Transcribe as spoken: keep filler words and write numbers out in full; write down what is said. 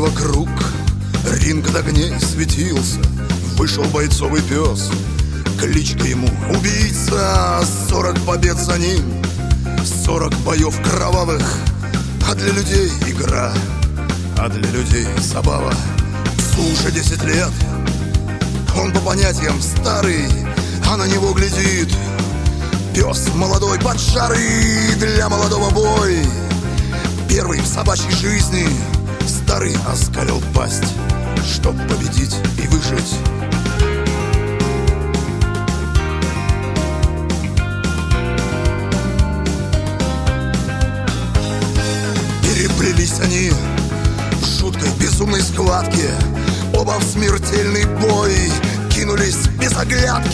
вокруг, ринг от огней светился. Вышел бойцовый пес, кличка ему убийца. Сорок побед за ним, сорок боев кровавых. А для людей игра, а для людей забава. Псу уже десять лет, он по понятиям старый, а на него глядит пес молодой, поджарый, для молодого бой. Первый в собачьей жизни, старый оскалил пасть, чтоб победить и выжить. Переплелись они в жуткой безумной схватке, оба в смертельный бой кинулись без оглядки.